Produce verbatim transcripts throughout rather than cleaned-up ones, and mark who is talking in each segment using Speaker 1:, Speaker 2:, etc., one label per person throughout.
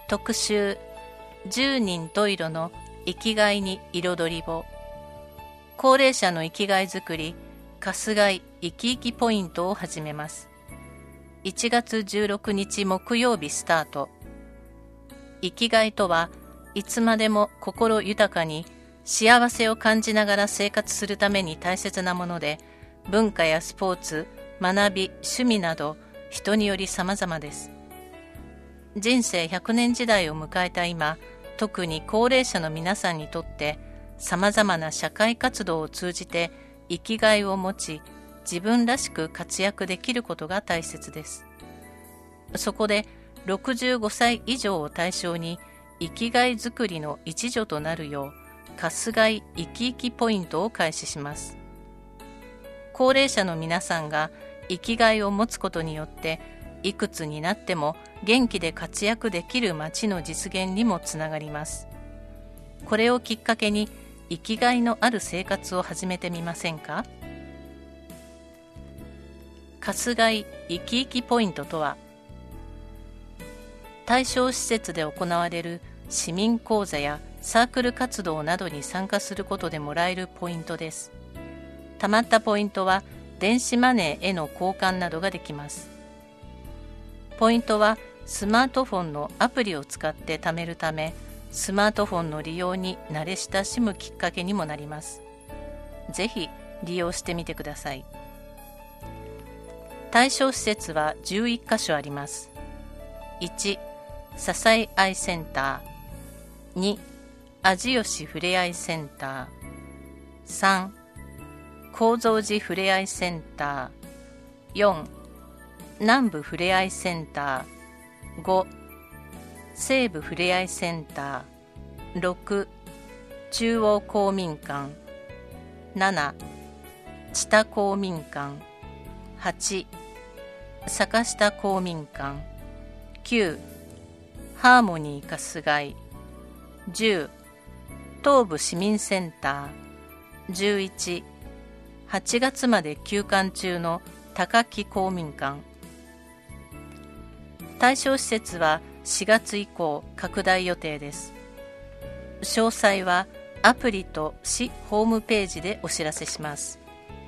Speaker 1: 特集じゅうにん十色の生きがいに彩りを。高齢者の生きがいづくり春日井生き生きポイントを始めます。いちがつじゅうろくにち木曜日スタート。生きがいとはいつまでも心豊かに幸せを感じながら生活するために大切なもので、文化やスポーツ、学び、趣味など人により様々です。人生ひゃくねん時代を迎えた今、特に高齢者の皆さんにとって様々な社会活動を通じて生きがいを持ち、自分らしく活躍できることが大切です。そこでろくじゅうごさい以上を対象に生きがいづくりの一助となるよう春日井生き生きポイントを開始します。高齢者の皆さんが生きがいを持つことによっていくつになっても元気で活躍できる街の実現にもつながります。これをきっかけに生きがいのある生活を始めてみませんか？春日井生き生きポイントとは、対象施設で行われる市民講座やサークル活動などに参加することでもらえるポイントです。たまったポイントは電子マネーへの交換などができます。ポイントはスマートフォンのアプリを使って貯めるため、スマートフォンの利用に慣れ親しむきっかけにもなります。ぜひ利用してみてください。対象施設はじゅういっかしょあります。いち、ささい愛センター。に、味吉ふれあいセンター。さん、高蔵寺ふれあいセンター。よん、南部ふれあいセンター。ご、西部ふれあいセンター。ろく、中央公民館。なな、知多公民館。はち、坂下公民館。きゅう、ハーモニー春日井。じゅう、東部市民センター。じゅういち、はちがつまで休館中の高木公民館。対象施設はしがつ以降拡大予定です。詳細はアプリと市ホームページでお知らせします。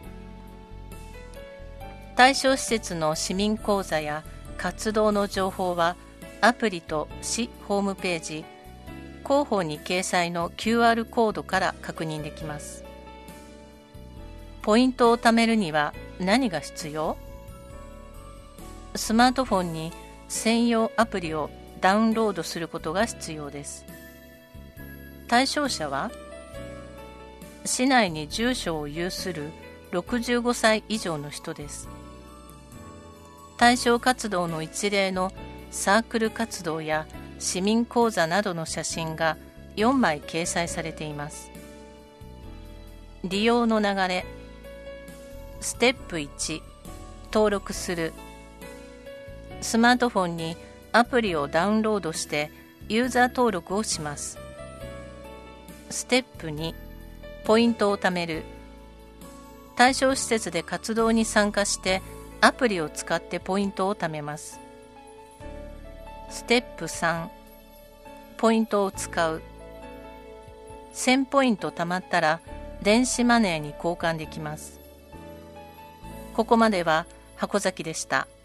Speaker 1: 対象施設の市民講座や活動の情報はアプリと市ホームページ、広報に掲載の キューアール コードから確認できます。ポイントを貯めるには何が必要？スマートフォンに専用アプリをダウンロードすることが必要です。対象者は市内に住所を有するろくじゅうごさい以上の人です。対象活動の一例のサークル活動や市民講座などの写真がよんまい掲載されています。利用の流れ。ステップいち、登録する。スマートフォンにアプリをダウンロードしてユーザー登録をします。ステップに、ポイントを貯める。対象施設で活動に参加してアプリを使ってポイントを貯めます。ステップさん、ポイントを使う。せんポイント貯まったら電子マネーに交換できます。ここまでは箱崎でした。